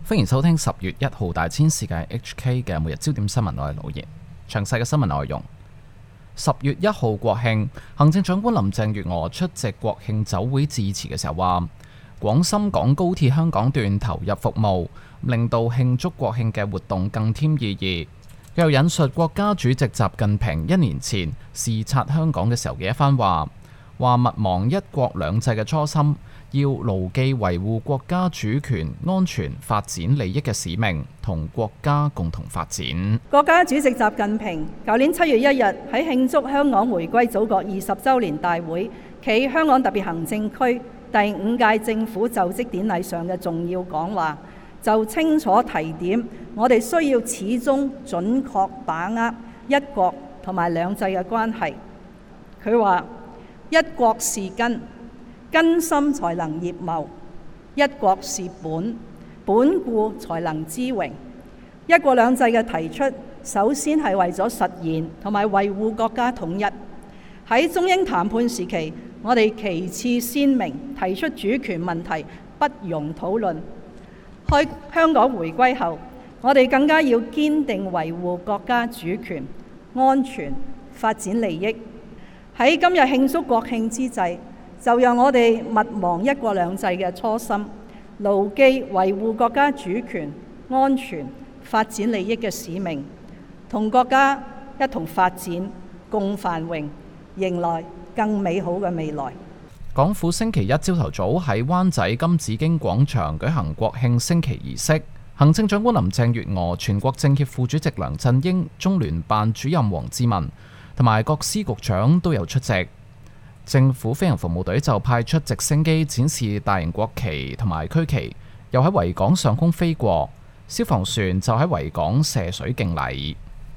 歡迎收聽10月1號大千世界 HK 嘅每日焦點新聞，我係老爺。詳細嘅新聞內容：10月1號國慶，行政長官林鄭月娥出席國慶酒會致辭嘅時候話，廣深港高鐵香港段投入服務，令到慶祝國慶嘅活動更添意義。佢又引述國家主席習近平1年前視察香港嘅時候嘅一番話，話勿忘一國兩制嘅初心，要牢記維護國家主權、安全、發展利益嘅使命，同國家共同發展。 國家主席習近平舊年7月1日喺慶祝香港回歸祖國20週年大會暨香港特別行政區第5屆政府就職典禮上嘅重要講話，就清楚提點我哋需要始終準確把握一國同埋兩制嘅關係。佢話：一國是根，根深才能葉茂；一國是本，本固才能枝榮。一國兩制嘅提出，首先係為咗實現同埋維護國家統一。喺中英談判時期，我哋旗幟鮮明提出主權問題不容討論。香港回歸後，我哋更加要堅定維護國家主權、安全、發展利益。喺今日慶祝國慶之際，就讓我哋勿忘一國兩制嘅初心，牢記維護國家主權、安全、發展利益嘅使命，同國家一同發展、共繁榮，迎來更美好嘅未來。 港府星期一朝頭早喺灣仔金紫荊廣場舉行國慶升旗儀式，行政長官林鄭月娥、全國政協副主席梁振英、中聯辦主任黃志文同埋各司局長都有出席。政府飛行服務隊就派出直升機展示大型國旗同埋區旗，又喺維港上空飛過。消防船就喺維港射水敬禮。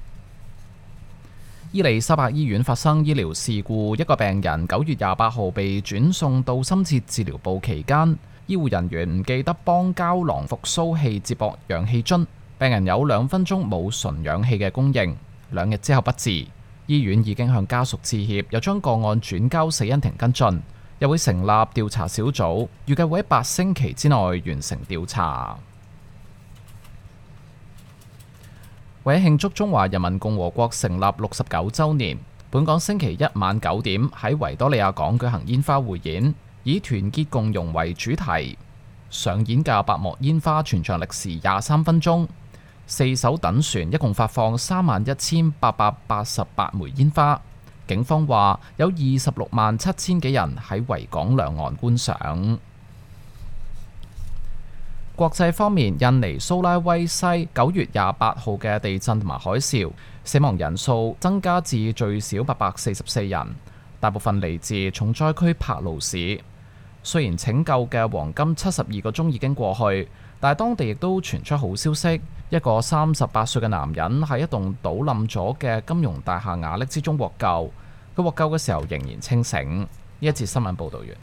伊利沙伯醫院發生醫療事故，一個病人9月28號被轉送到深切治療部期間，醫護人員唔記得幫膠囊復甦器接駁氧氣樽，病人有2分鐘冇純氧氣嘅供應，2日之後不治。醫院已經向家屬致歉，又將個案轉交死因庭跟進，又會成立調查小組，預計會喺8星期之內完成調查。為慶祝中華人民共和國成立69週年，本港星期一晚9點喺維多利亞港舉行煙花匯演，以團結共融為主題。上演嘅8幕煙花全長歷時23分鐘，4艘躉船一共發放31,888枚煙花。警方話有267000幾人喺維港兩岸觀賞。國際方面，印尼蘇拉威西9月28號嘅地震同埋海嘯，死亡人數增加至最少844人，大部分嚟自重災區帕勞市。雖然拯救嘅黃金72個鐘已經過去，但係當地亦都傳出好消息，一個38歲嘅男人喺一棟倒冧咗嘅金融大廈瓦礫之中獲救，佢獲救嘅時候仍然清醒。呢一節新聞報導完。